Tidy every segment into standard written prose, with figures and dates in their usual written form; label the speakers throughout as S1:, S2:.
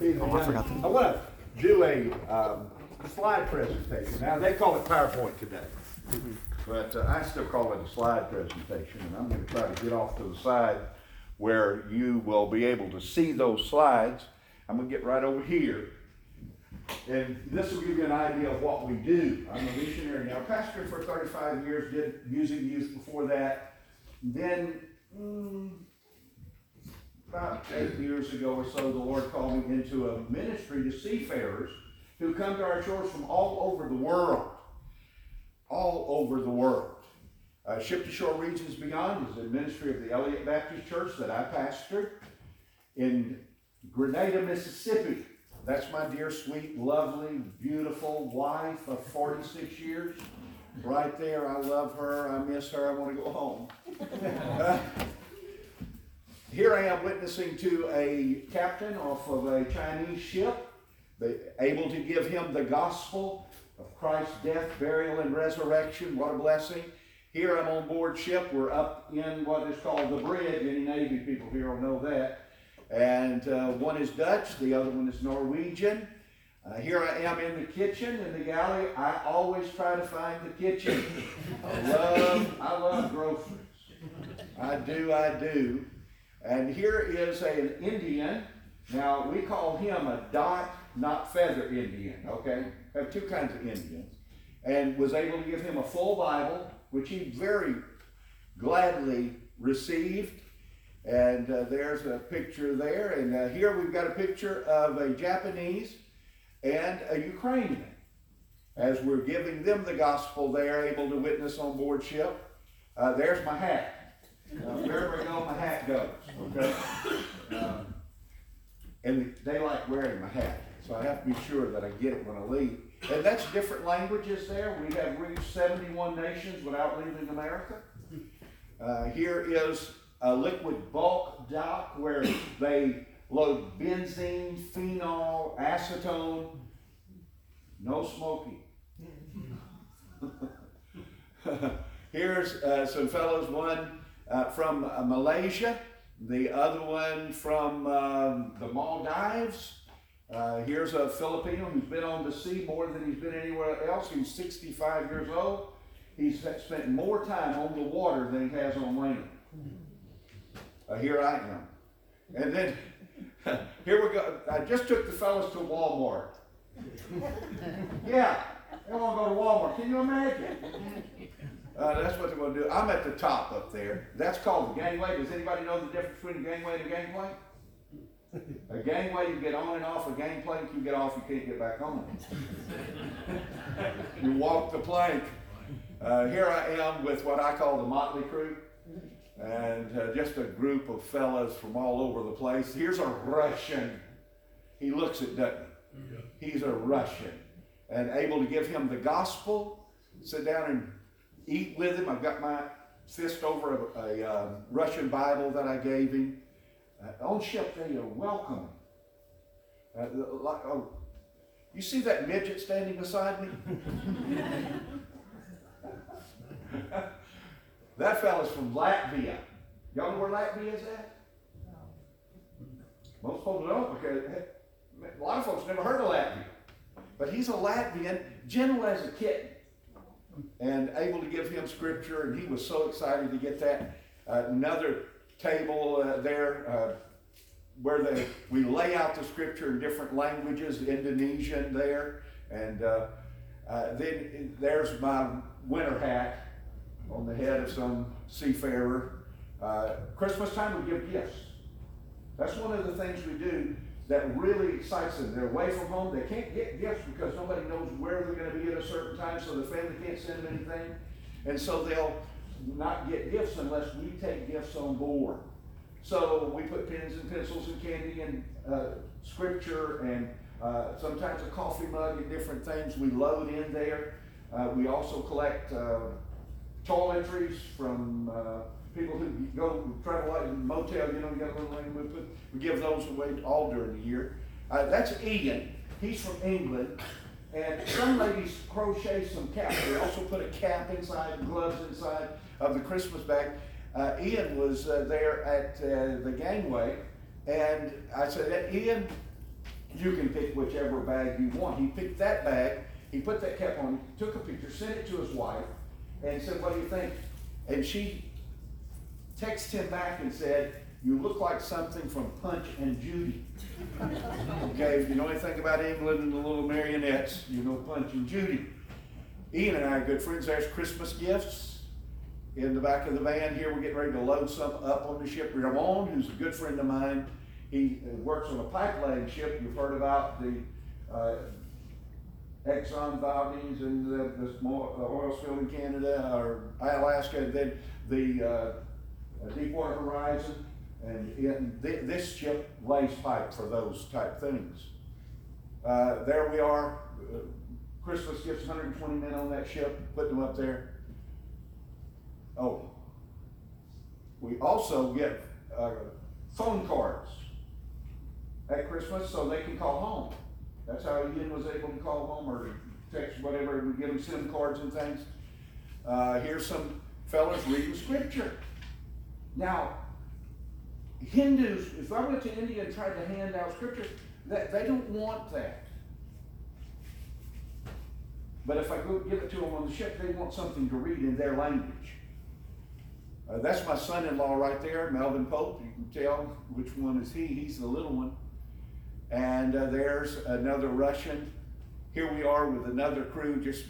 S1: I forgot that. I want to do a slide presentation. Now, they call it PowerPoint today, but I still call it a slide presentation, and I'm going to try to get off to the side where you will be able to see those slides. I'm going to get right over here, and this will give you an idea of what we do. I'm a missionary now, pastor for 35 years, did music youth before that. Then, about 8 years ago or so, the Lord called me into a ministry to seafarers who come to our shores from all over the world. All over the world. Ship to Shore Regions Beyond is the ministry of the Elliott Baptist Church that I pastored in Grenada, Mississippi. That's my dear, sweet, lovely, beautiful wife of 46 years. Right there, I love her, I miss her, I want to go home. Here I am witnessing to a captain off of a Chinese ship, able to give him the gospel of Christ's death, burial, and resurrection. What a blessing. Here I'm on board ship. We're up in what is called the bridge. Any Navy people here will know that. And one is Dutch, the other one is Norwegian. Here I am in the kitchen, in the galley. I always try to find the kitchen. I love groceries. I do. And here is an Indian. Now, we call him a dot, not feather Indian, okay? We have two kinds of Indians. And was able to give him a full Bible, which he very gladly received. And there's a picture there. And here we've got a picture of a Japanese and a Ukrainian. As we're giving them the gospel, they're able to witness on board ship. There's my hat. Wherever I go, my hat goes, okay? And they like wearing my hat, so I have to be sure that I get it when I leave. And that's different languages there. We have reached 71 nations without leaving America. Here is a liquid bulk dock where they load benzene, phenol, acetone, no smoking. Here's some fellows, one from Malaysia, the other one from the Maldives. Here's a Filipino who's been on the sea more than he's been anywhere else. He's 65 years old. He's spent more time on the water than he has on land. Here I am. And then, here we go. I just took the fellas to Walmart. Yeah, they want to go to Walmart. Can you imagine? That's what they're going to do. I'm at the top up there. That's called the gangway. Does anybody know the difference between a gangway and a gangplank? A gangway, you get on and off. A gangplank, you get off, you can't get back on. You walk the plank. Here I am with what I call the motley crew. And just a group of fellas from all over the place. Here's a Russian. He looks it, doesn't he? He's a Russian. And able to give him the gospel, sit down and eat with him. I've got my fist over a Russian Bible that I gave him. On ship, they are welcoming. You see that midget standing beside me? That fella's from Latvia. Y'all know where Latvia is at? Most folks don't, because a lot of folks never heard of Latvia. But he's a Latvian, gentle as a kitten, and able to give him scripture, and he was so excited to get that. Another table there where we lay out the scripture in different languages, Indonesian there, and then there's my winter hat on the head of some seafarer. Christmas time we give gifts. That's one of the things we do that really excites them. They're away from home. They can't get gifts because nobody knows where they're going to be at a certain time, so the family can't send them anything. And so they'll not get gifts unless we take gifts on board. So we put pens and pencils and candy and scripture and sometimes a coffee mug and different things we load in there. We also collect toiletries from people who travel out in the motel, you get a little thing, we give those away all during the year. That's Ian. He's from England. And some ladies crochet some caps. They also put a cap inside, gloves inside of the Christmas bag. Ian was there at the gangway, and I said, Ian, You can pick whichever bag you want. He picked that bag, he put that cap on, took a picture, sent it to his wife, and said, what do you think? And she texted him back and said, you look like something from Punch and Judy. Okay, if you know anything about England and the little marionettes, you know Punch and Judy. Ian and I are good friends. There's Christmas gifts in the back of the van here. We're getting ready to load some up on the ship. Ramon, who's a good friend of mine, he works on a pipeline ship. You've heard about the Exxon Valdez and the oil spill in Canada or Alaska, and then the Deepwater Horizon. And this ship lays pipe for those type things. There we are. Christmas gifts, 120 men on that ship, putting them up there. Oh, we also get phone cards at Christmas so they can call home. That's how Ian was able to call home or text whatever, and we give them SIM cards and things. Here's some fellas reading scripture. Now, Hindus, if I went to India and tried to hand out scripture, they don't want that. But if I go give it to them on the ship, they want something to read in their language. That's my son-in-law right there, Melvin Pope. You can tell which one is he. He's the little one. And there's another Russian. Here we are with another crew, just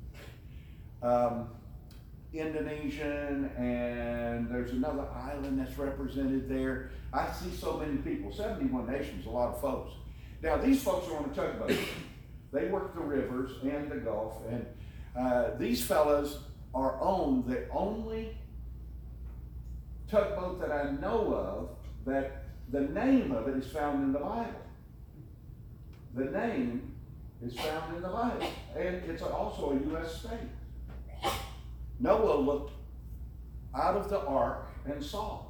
S1: Indonesian, and there's another island that's represented there. I see so many people, 71 nations, a lot of folks. Now these folks are on a tugboat. They work the rivers and the Gulf, and these fellas are on the only tugboat that I know of that the name of it is found in the Bible. The name is found in the Bible, and it's also a U.S. state. Noah looked out of the ark and saw.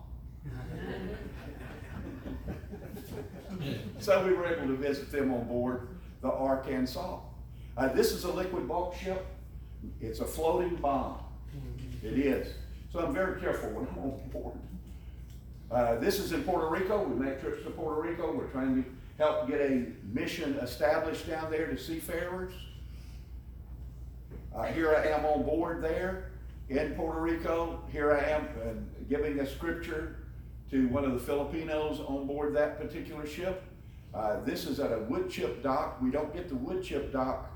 S1: So we were able to visit them on board the ark and saw. This is a liquid bulk ship. It's a floating bomb. It is. So I'm very careful when I'm on board. This is in Puerto Rico. We make trips to Puerto Rico. We're trying to help get a mission established down there to seafarers. Here I am on board there in Puerto Rico. Here I am giving a scripture to one of the Filipinos on board that particular ship. This is at a wood chip dock. We don't get the wood chip dock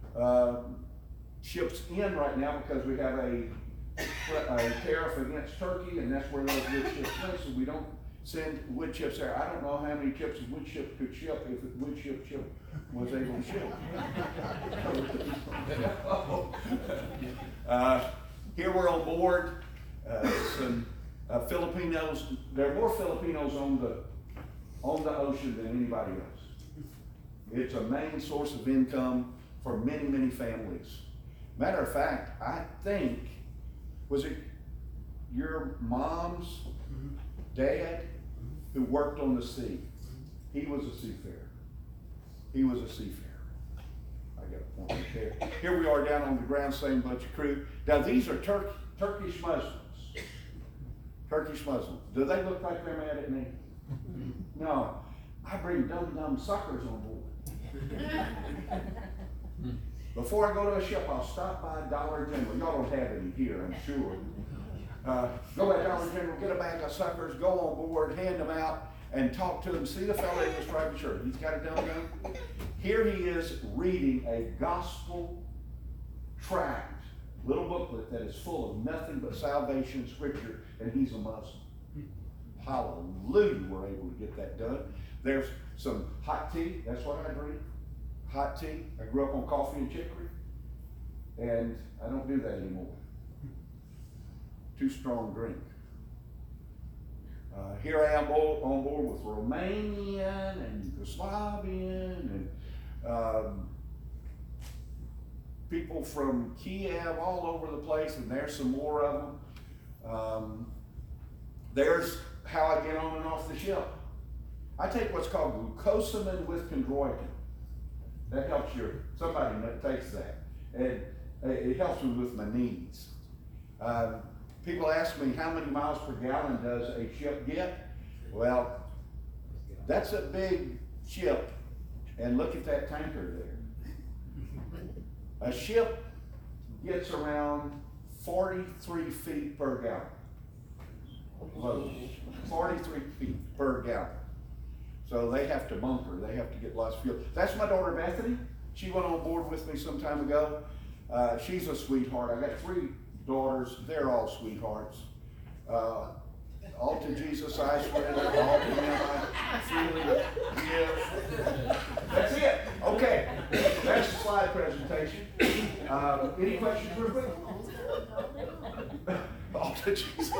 S1: ships in right now because we have a tariff against Turkey, and that's where those wood chips go, so we don't send wood chips there. I don't know how many chips a wood chip could ship if a wood chip was able to ship. Here we're on board. Some Filipinos. There are more Filipinos on the ocean than anybody else. It's a main source of income for many, many families. Matter of fact, I think, was it your mom's dad who worked on the sea? He was a seafarer. He was a seafarer. I got a point right there. Here we are down on the ground, same bunch of crew. Now these are Turkish Muslims. Turkish Muslims. Do they look like they're mad at me? No. I bring dumb suckers on board. Before I go to a ship, I'll stop by Dollar General. Y'all don't have any here, I'm sure. Go at Dollar General, get a bag of suckers, go on board, hand them out, and talk to them. See the fellow in the striped shirt? He's got a dum-dum. Here he is reading a gospel tract, little booklet that is full of nothing but salvation scripture, and he's a Muslim. Hallelujah, we're able to get that done. There's some hot tea. That's what I drink. Hot tea. I grew up on coffee and chicory, and I don't do that anymore. Too strong drink. Here I am on board with Romanian and Yugoslavian and people from Kiev all over the place, and there's some more of them. There's how I get on and off the ship. I take what's called glucosamine with chondroitin. That helps somebody that takes that. And it helps me with my knees. People ask me how many miles per gallon does a ship get? Well, that's a big ship And look at that tanker there. A ship gets around 43 feet per gallon. Load. 43 feet per gallon. So they have to bunker, they have to get lots of fuel. That's my daughter Bethany. She went on board with me some time ago. She's a sweetheart. I got 3 daughters. They're all sweethearts. All to Jesus I surrender, all to Him I freely give. That's it. Okay. That's the slide presentation. Any questions real quick? All to Jesus.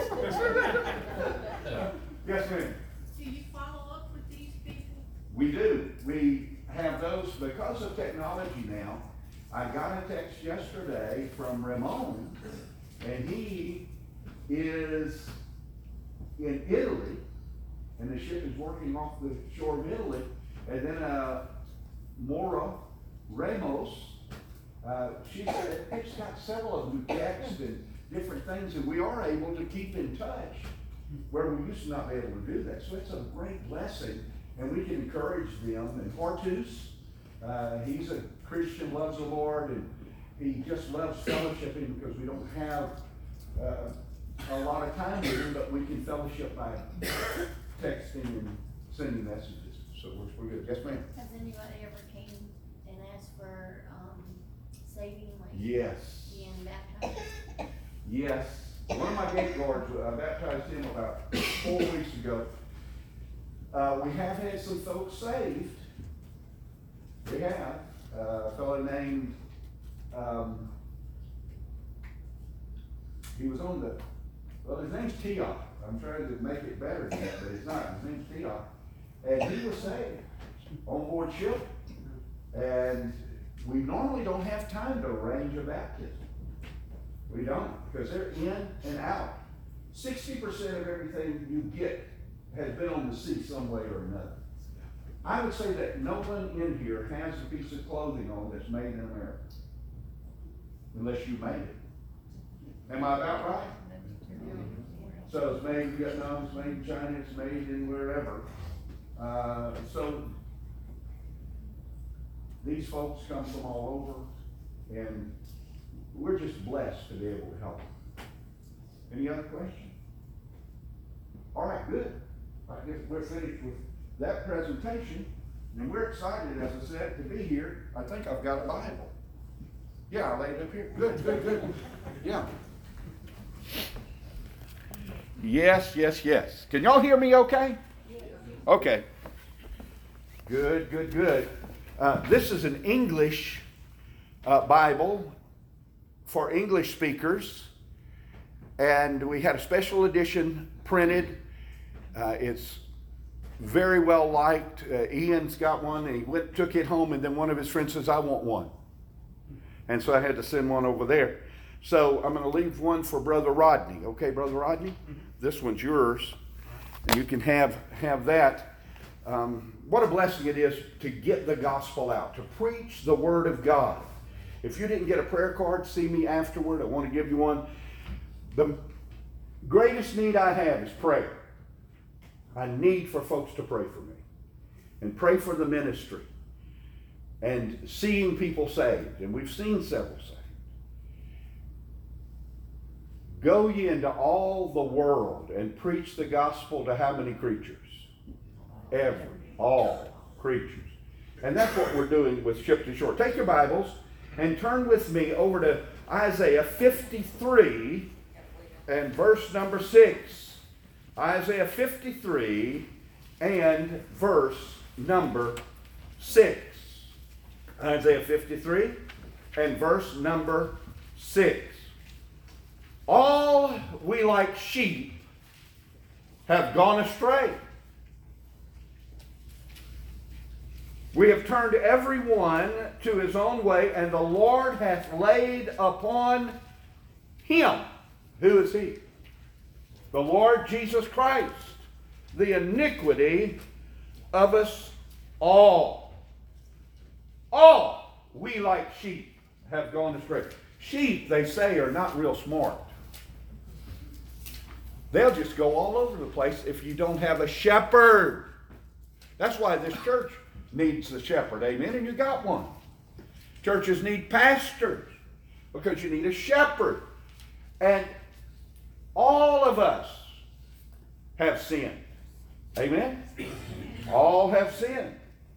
S1: Yes, ma'am.
S2: Do you follow up with these people?
S1: We do. We have those because of technology now. I got a text yesterday from Ramon, and he is in Italy, and the ship is working off the shore of Italy, and then Mora Ramos, she said it's got several of them text and different things, and we are able to keep in touch where we used to not be able to do that. So it's a great blessing, and we can encourage them. And Hortus, he's a Christian, loves the Lord, and he just loves fellowshipping because we don't have a lot of time with him, but we can fellowship by texting and sending messages. So we're good. Yes, ma'am?
S3: Has anybody ever came and asked for saving, like
S1: Yes.
S3: being baptized?
S1: Yes. One of my gate guards, I baptized him about 4 weeks ago. We have had some folks saved. We have. A fellow named, he was on the, well, his name's Tiok. I'm trying to make it better than that, but it's not. His name's Tiok. And he was saved on board ship. And we normally don't have time to arrange a baptism. We don't, because they're in and out. 60% of everything you get has been on the sea some way or another. I would say that no one in here has a piece of clothing on that's made in America. Unless you made it. Am I about right? So it's made in Vietnam, it's made in China, it's made in wherever. So these folks come from all over, and we're just blessed to be able to help them. Any other questions? All right, good. I guess we're finished with that presentation, and we're excited, as I said, to be here. I think I've got a Bible. Yeah, I laid it up here. Good, good, good. Yeah. Yes, yes, yes. Can y'all hear me okay? Okay. Good, good, good. This is an English Bible for English speakers, and we had a special edition printed. It's very well liked. Ian's got one, and he took it home, and then one of his friends says, I want one. And so I had to send one over there. So I'm going to leave one for Brother Rodney. Okay, Brother Rodney? This one's yours. And you can have that. What a blessing it is to get the gospel out, to preach the word of God. If you didn't get a prayer card, see me afterward. I want to give you one. The greatest need I have is prayer. I need for folks to pray for me and pray for the ministry and seeing people saved. And we've seen several saved. Go ye into all the world and preach the gospel to how many creatures? All creatures. And that's what we're doing with Ship to Shore. Take your Bibles and turn with me over to Isaiah 53 and verse number 6. Isaiah 53 and verse number 6. Isaiah 53 and verse number 6. All we like sheep have gone astray. We have turned every one to his own way, and the Lord hath laid upon him. Who is he? The Lord Jesus Christ, the iniquity of us all. All we like sheep have gone astray. Sheep, they say, are not real smart. They'll just go all over the place if you don't have a shepherd. That's why this church needs the shepherd, amen, and you got one. Churches need pastors because you need a shepherd. And all of us have sinned. Amen? All have sinned.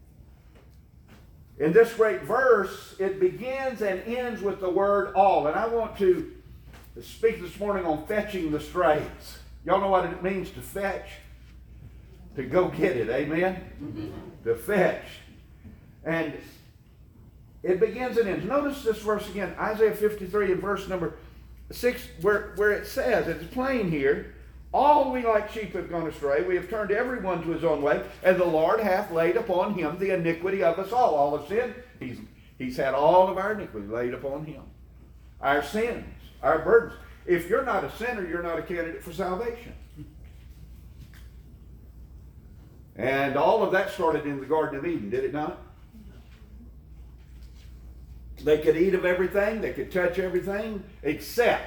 S1: In this great verse, it begins and ends with the word all. And I want to speak this morning on fetching the strays. Y'all know what it means to fetch? To go get it, amen? To fetch. And it begins and ends. Notice this verse again, Isaiah 53 and verse number 6, where it says, it's plain here, all we like sheep have gone astray, we have turned everyone to his own way, and the Lord hath laid upon him the iniquity of us all. All of sin, he's had all of our iniquity laid upon him. Our sins, our burdens. If you're not a sinner, you're not a candidate for salvation. And all of that started in the Garden of Eden, did it not? They could eat of everything, they could touch everything, except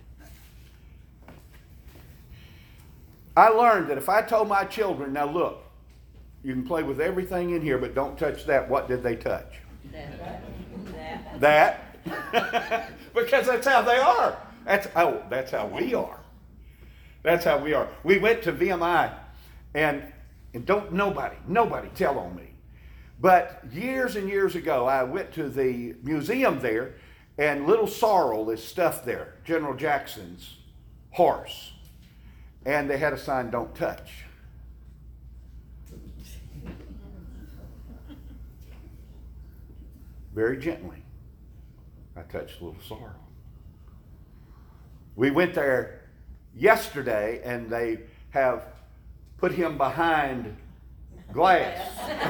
S1: I learned that if I told my children, now look, you can play with everything in here, but don't touch that. What did they touch? That. Because that's how they are. That's how we are. That's how we are. We went to VMI, and don't nobody tell on me. But years and years ago, I went to the museum there, and Little Sorrel is stuffed there, General Jackson's horse. And they had a sign, don't touch. Very gently, I touched Little Sorrel. We went there yesterday, and they have put him behind glass.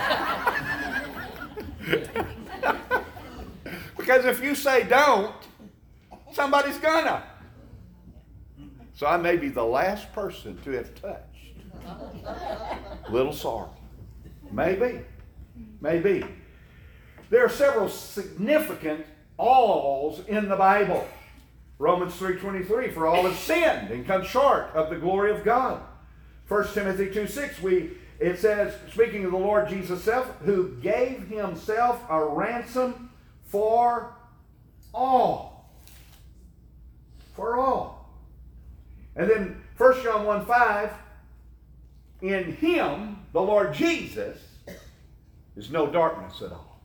S1: Because if you say don't, somebody's gonna. So I may be the last person to have touched Little Sorrel. Maybe. There are several significant alls in the Bible. Romans 3:23, for all have sinned and come short of the glory of God. 1 Timothy 2:6, it says, speaking of the Lord Jesus himself, who gave himself a ransom for all. For all. And then 1 John 1:5, in him, the Lord Jesus, is no darkness at all.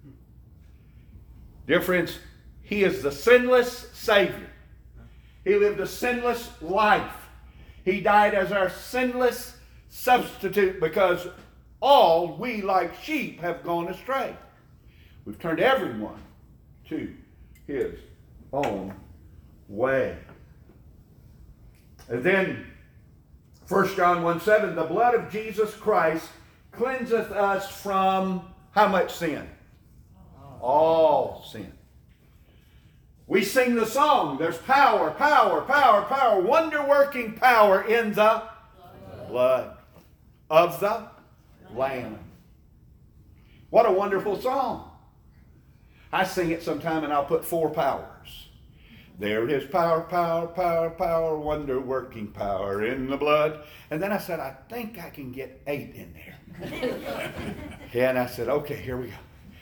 S1: Dear friends, he is the sinless Savior. He lived a sinless life. He died as our sinless substitute because all we like sheep have gone astray. We've turned everyone to his own way. And then 1 John 1:7, the blood of Jesus Christ cleanseth us from how much sin? All sin. We sing the song, there's power, wonder-working power in the blood of the Lamb. What a wonderful song. I sing it sometime and I'll put 4 powers. There is power, wonder-working power in the blood. And then I said, I think I can get 8 in there. And I said, okay, here we go.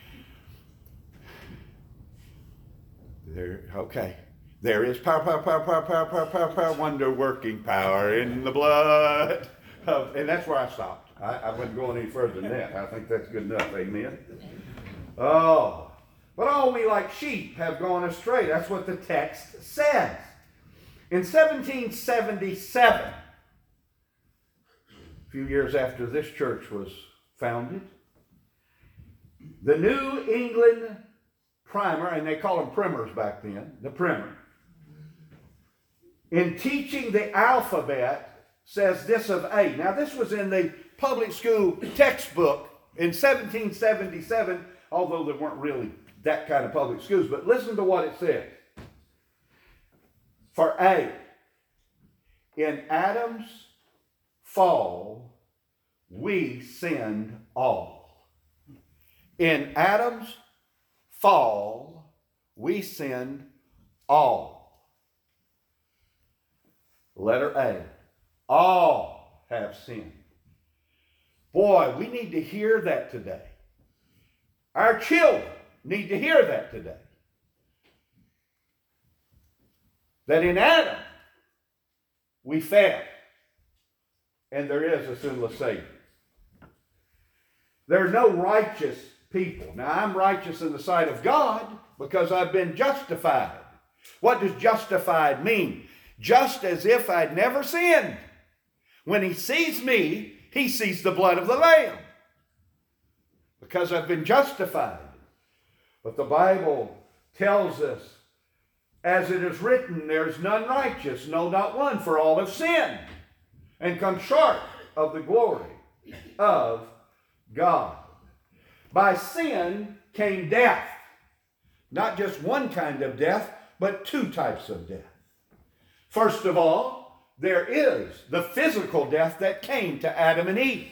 S1: There is power, wonder-working power in the blood. And that's where I stopped. I wasn't going any further than that. I think that's good enough. Amen. Oh, but all we like sheep have gone astray. That's what the text says. In 1777, a few years after this church was founded, the New England Primer, and they call them primers back then, the primer, in teaching the alphabet, says this of A. Now, this was in the public school textbook in 1777, although there weren't really that kind of public schools. But listen to what it says. For A, in Adam's fall, we sinned all. In Adam's fall, we sinned all. Letter A, all have sinned. Boy, we need to hear that today. Our children need to hear that today. That in Adam, we fell. And there is a sinless Savior. There are no righteous people. Now, I'm righteous in the sight of God because I've been justified. What does justified mean? Just as if I'd never sinned. When he sees me, he sees the blood of the Lamb. Because I've been justified. But the Bible tells us, as it is written, there's none righteous, no, not one, for all have sinned and come short of the glory of God. By sin came death. Not just one kind of death, but two types of death. First of all, there is the physical death that came to Adam and Eve.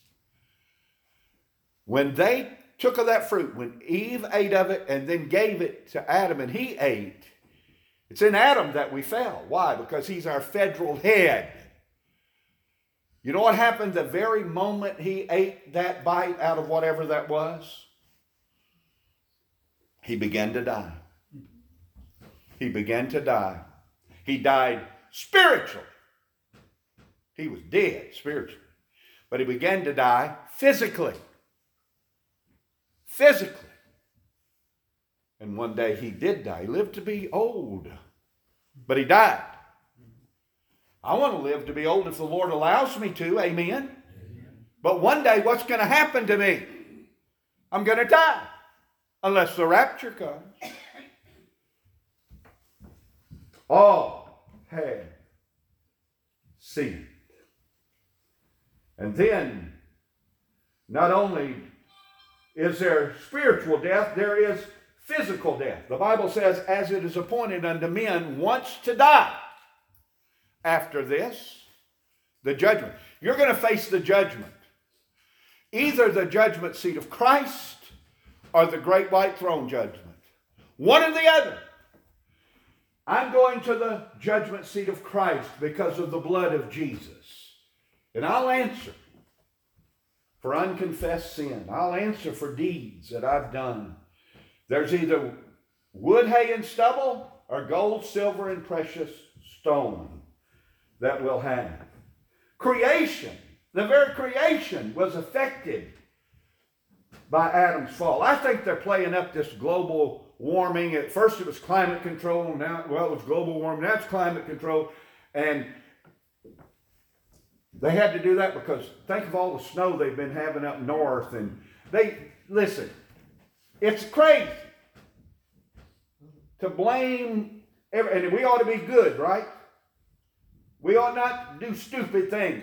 S1: When they took of that fruit, when Eve ate of it and then gave it to Adam and he ate, it's in Adam that we fell. Why? Because he's our federal head. You know what happened the very moment he ate that bite out of whatever that was? He began to die. He began to die. He died spiritually. He was dead spiritually. But he began to die physically. Physically. And one day he did die. He lived to be old. But he died. I want to live to be old if the Lord allows me to. Amen. But one day what's going to happen to me? I'm going to die. Unless the rapture comes. All have sinned. And then, not only is there spiritual death, there is physical death. The Bible says, as it is appointed unto men once to die. After this, the judgment. You're going to face the judgment. Either the judgment seat of Christ or the great white throne judgment. One or the other. I'm going to the judgment seat of Christ because of the blood of Jesus. And I'll answer for unconfessed sin. I'll answer for deeds that I've done. There's either wood, hay, and stubble or gold, silver, and precious stone that we'll have. Creation, the very creation was affected by Adam's fall. I think they're playing up this global warming. At first it was climate control. Now, well, it was global warming. Now it's climate control. And they had to do that because think of all the snow they've been having up north. And listen, it's crazy to blame, and we ought to be good, right? We ought not do stupid things.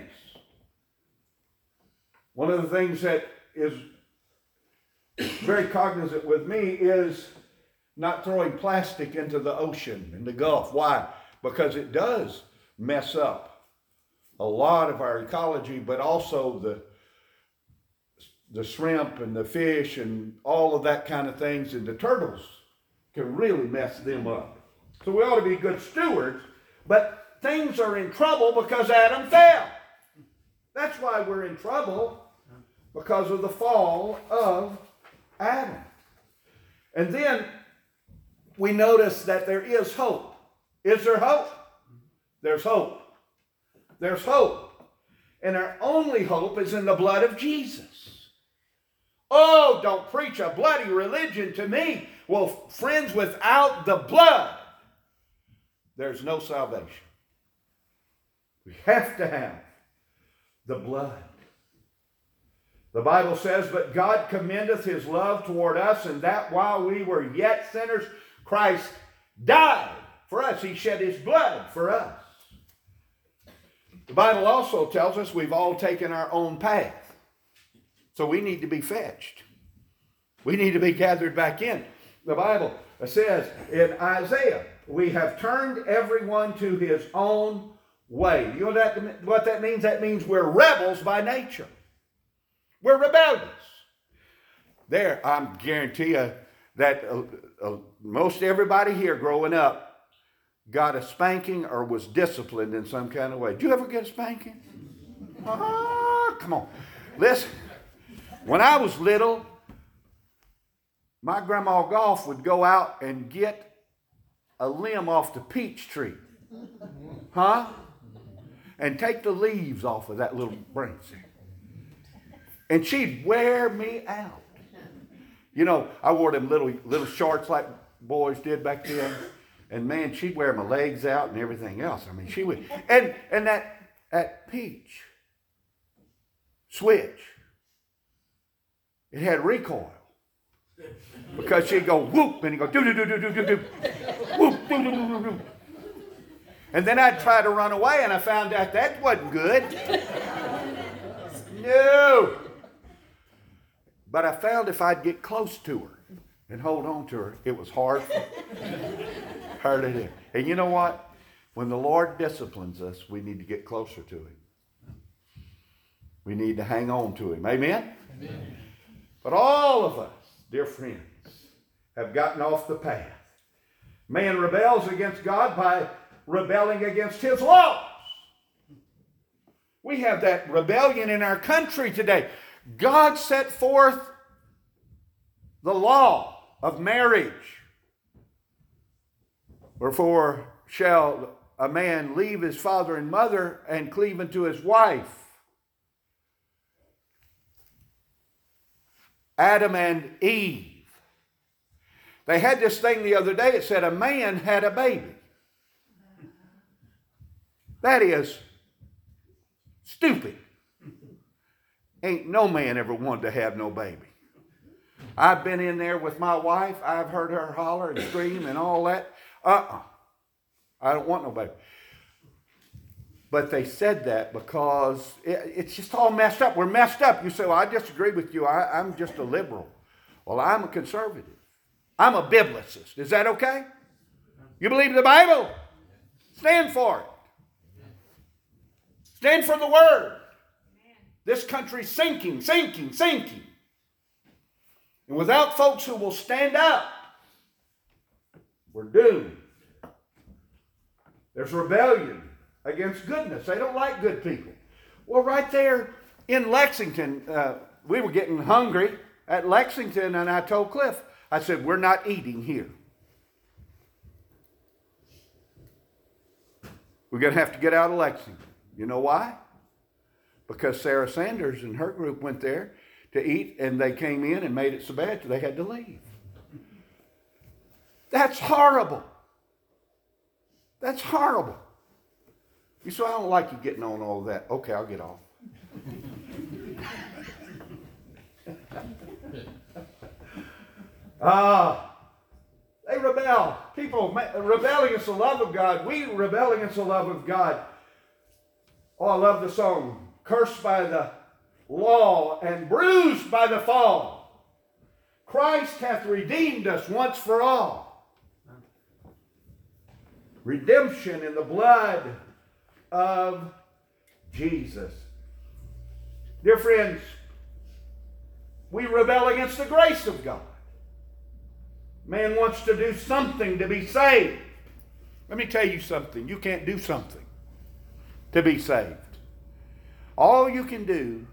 S1: One of the things that is very cognizant with me is not throwing plastic into the ocean and the Gulf. Why? Because it does mess up a lot of our ecology, but also the shrimp and the fish and all of that kind of things, and the turtles can really mess them up. So we ought to be good stewards, but things are in trouble because Adam fell. That's why we're in trouble, because of the fall of Adam. And then we notice that there is hope. Is there hope? There's hope. There's hope. And our only hope is in the blood of Jesus. Oh, don't preach a bloody religion to me. Well, friends, without the blood, there's no salvation. We have to have the blood. The Bible says, but God commendeth his love toward us, and that while we were yet sinners, Christ died for us. He shed his blood for us. The Bible also tells us we've all taken our own path. So we need to be fetched. We need to be gathered back in. The Bible says in Isaiah, we have turned everyone to his own way. You know what that means? That means we're rebels by nature. We're rebellious. There, I guarantee you that most everybody here growing up got a spanking or was disciplined in some kind of way. Did you ever get a spanking? Oh, come on. Listen, when I was little, my grandma Golf would go out and get a limb off the peach tree. Huh? And take the leaves off of that little branch. And she'd wear me out. You know, I wore them little shorts like boys did back then. And man, she'd wear my legs out and everything else. I mean, she would. And that peach switch, it had recoil. Because she'd go whoop, and he'd go do-do-do-do-do-do-do. Whoop, do-do-do-do-do. And then I'd try to run away, and I found out that wasn't good. No. But I found if I'd get close to her and hold on to her, it was hard for her to do. And you know what? When the Lord disciplines us, we need to get closer to Him. We need to hang on to Him. Amen? Amen. But all of us, dear friends, have gotten off the path. Man rebels against God by rebelling against His laws. We have that rebellion in our country today. God set forth the law of marriage. Wherefore shall a man leave his father and mother and cleave unto his wife. Adam and Eve. They had this thing the other day. It said a man had a baby. That is stupid. Ain't no man ever wanted to have no baby. I've been in there with my wife. I've heard her holler and scream and all that. I don't want no baby. But they said that because it's just all messed up. We're messed up. You say, well, I disagree with you. I'm just a liberal. Well, I'm a conservative. I'm a biblicist. Is that okay? You believe the Bible? Stand for it. Stand for the Word. This country's sinking. And without folks who will stand up, we're doomed. There's rebellion against goodness. They don't like good people. Well, right there in Lexington, we were getting hungry at Lexington, and I told Cliff, I said, we're not eating here. We're going to have to get out of Lexington. You know why? Because Sarah Sanders and her group went there to eat, and they came in and made it so bad that they had to leave. That's horrible. That's horrible. You say, I don't like you getting on all of that. Okay, I'll get off. They rebel. People rebel against the love of God. We rebel against the love of God. Oh, I love the song. Cursed by the law and bruised by the fall. Christ hath redeemed us once for all. Redemption in the blood of Jesus. Dear friends, we rebel against the grace of God. Man wants to do something to be saved. Let me tell you something. You can't do something to be saved. All you can do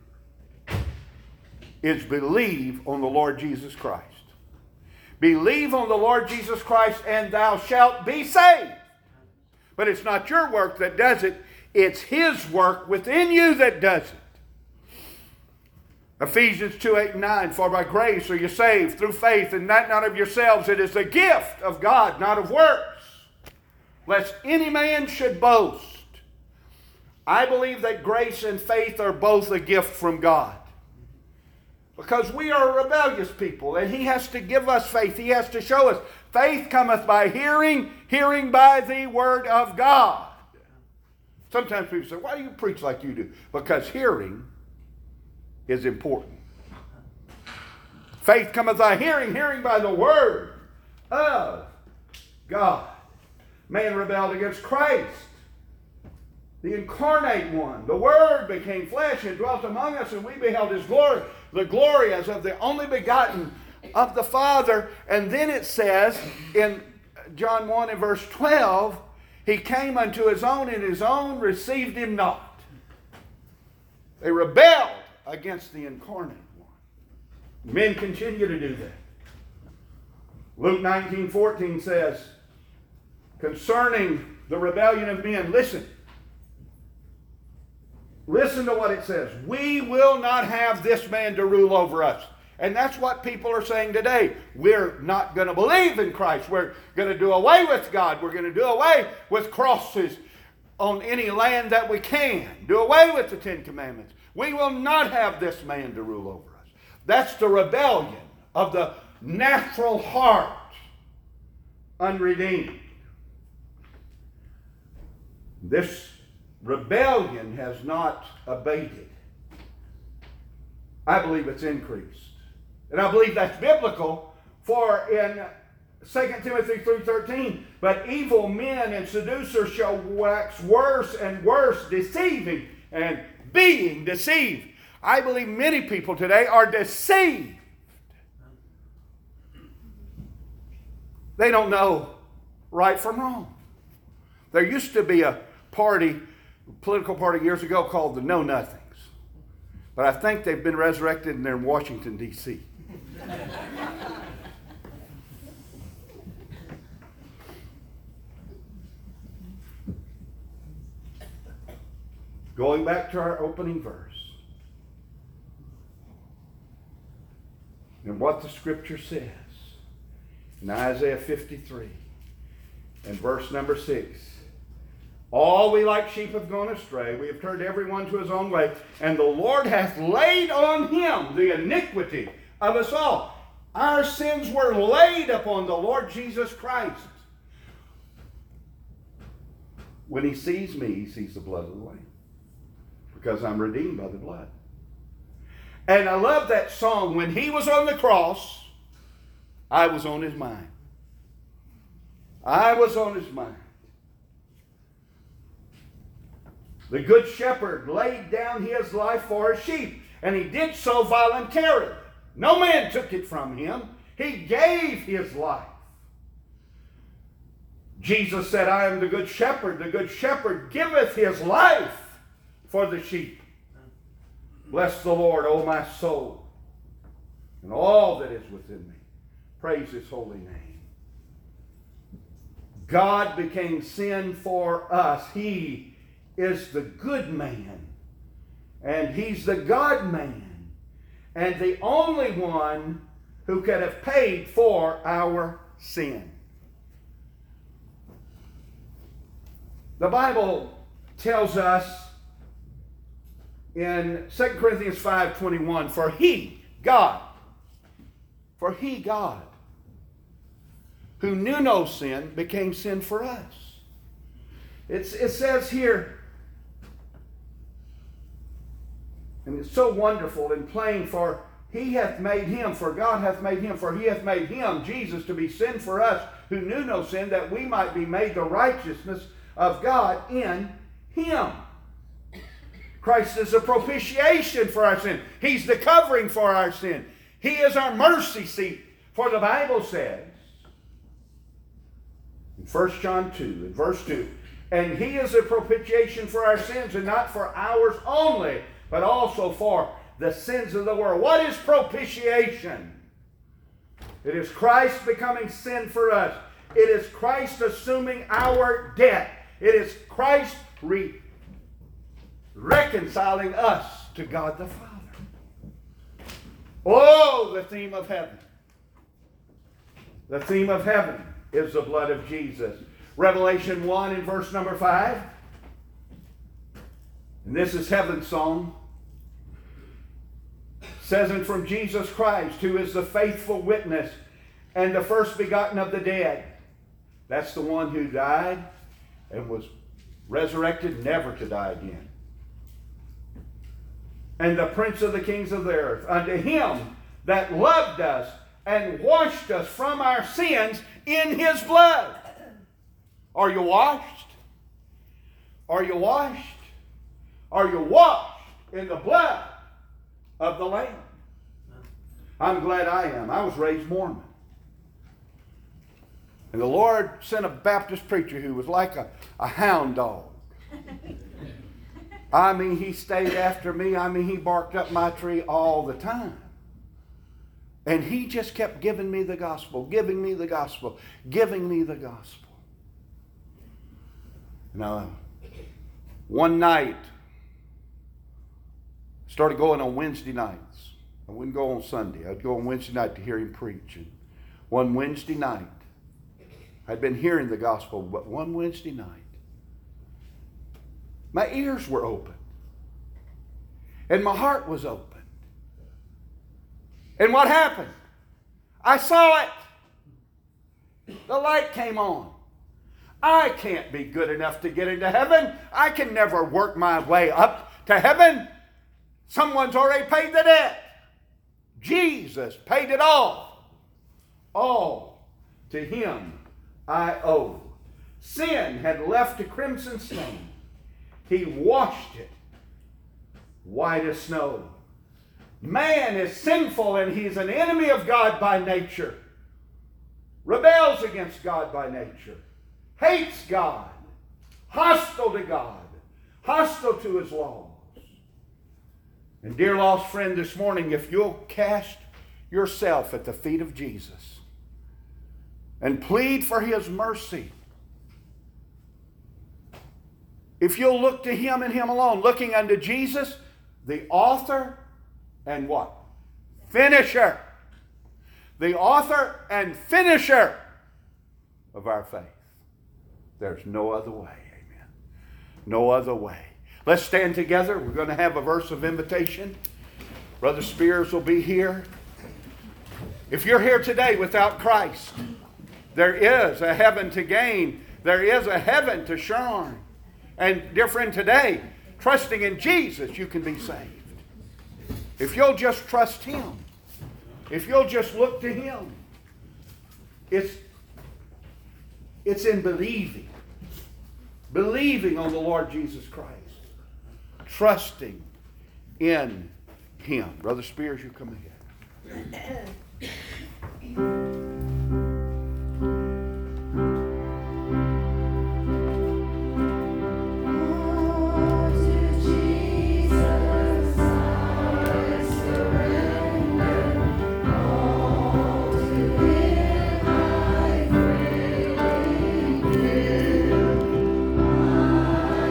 S1: is believe on the Lord Jesus Christ. Believe on the Lord Jesus Christ and thou shalt be saved. But it's not your work that does it. It's His work within you that does it. Ephesians 2:8-9, for by grace are you saved through faith, and that not of yourselves. It is the gift of God, not of works, lest any man should boast. I believe that grace and faith are both a gift from God. Because we are a rebellious people, and He has to give us faith. He has to show us. Faith cometh by hearing, hearing by the Word of God. Sometimes people say, why do you preach like you do? Because hearing is important. Faith cometh by hearing, hearing by the Word of God. Man rebelled against Christ, the incarnate one. The Word became flesh and dwelt among us, and we beheld His glory, the glory as of the only begotten of the Father. And then it says in John 1 and verse 12, He came unto His own, and His own received Him not. They rebelled against the incarnate one. Men continue to do that. Luke 19:14 says, concerning the rebellion of men, listen to what it says. We will not have this man to rule over us. And that's what people are saying today. We're not going to believe in Christ. We're going to do away with God. We're going to do away with crosses on any land that we can. Do away with the Ten Commandments. We will not have this man to rule over us. That's the rebellion of the natural heart, unredeemed. This rebellion has not abated. I believe it's increased. And I believe that's biblical, for in 2 Timothy 3:13, but evil men and seducers shall wax worse and worse, deceiving and being deceived. I believe many people today are deceived. They don't know right from wrong. There used to be a political party years ago called the Know Nothings. But I think they've been resurrected and they're in Washington, D.C. Going back to our opening verse. And what the Scripture says in Isaiah 53 and verse number 6. All we like sheep have gone astray. We have turned everyone to his own way. And the Lord hath laid on him the iniquity of us all. Our sins were laid upon the Lord Jesus Christ. When he sees me, he sees the blood of the Lamb. Because I'm redeemed by the blood. And I love that song. When he was on the cross, I was on his mind. I was on his mind. The good shepherd laid down his life for his sheep, and he did so voluntarily. No man took it from him. He gave his life. Jesus said, I am the good shepherd. The good shepherd giveth his life for the sheep. Bless the Lord, O my soul, and all that is within me. Praise his holy name. God became sin for us. He is the good man, and he's the God man, and the only one who could have paid for our sin. The Bible tells us in 2 Corinthians 5:21, for he, God, who knew no sin, became sin for us. It says here, and it's so wonderful and plain, for he hath made him, for God hath made him, for he hath made him, Jesus, to be sin for us, who knew no sin, that we might be made the righteousness of God in him. Christ is a propitiation for our sin. He's the covering for our sin. He is our mercy seat. For the Bible says, in 1 John 2, in verse 2, and he is a propitiation for our sins, and not for ours only, but also for the sins of the world. What is propitiation? It is Christ becoming sin for us. It is Christ assuming our debt. It is Christ reconciling us to God the Father. Oh, the theme of heaven. The theme of heaven is the blood of Jesus. Revelation 1 in verse number 5. And this is heaven's song. It says, and from Jesus Christ, who is the faithful witness and the first begotten of the dead. That's the one who died and was resurrected never to die again. And the Prince of the kings of the earth, unto him that loved us and washed us from our sins in his blood. Are you washed? Are you washed? Are you washed in the blood of the Lamb? I'm glad I am. I was raised Mormon. And the Lord sent a Baptist preacher who was like a hound dog. I mean, he stayed after me. I mean, he barked up my tree all the time. And he just kept giving me the gospel, giving me the gospel, giving me the gospel. Now, one night, started going on Wednesday nights. I wouldn't go on Sunday. I'd go on Wednesday night to hear him preach. And one Wednesday night, I'd been hearing the gospel, but one Wednesday night, my ears were open. And my heart was open. And what happened? I saw it. The light came on. I can't be good enough to get into heaven. I can never work my way up to heaven. Someone's already paid the debt. Jesus paid it all. All to him I owe. Sin had left a crimson stain. He washed it white as snow. Man is sinful and he's an enemy of God by nature. Rebels against God by nature. Hates God. Hostile to God. Hostile to his laws. And dear lost friend, this morning, if you'll cast yourself at the feet of Jesus and plead for his mercy, if you'll look to him and him alone, looking unto Jesus, the author and what? Finisher. The author and finisher of our faith. There's no other way. Amen. No other way. Let's stand together. We're going to have a verse of invitation. Brother Spears will be here. If you're here today without Christ, there is a heaven to gain. There is a heaven to shine. And dear friend, today, trusting in Jesus, you can be saved. If you'll just trust him, if you'll just look to him, it's in believing. Believing on the Lord Jesus Christ. Trusting in him. Brother Spears, you come ahead.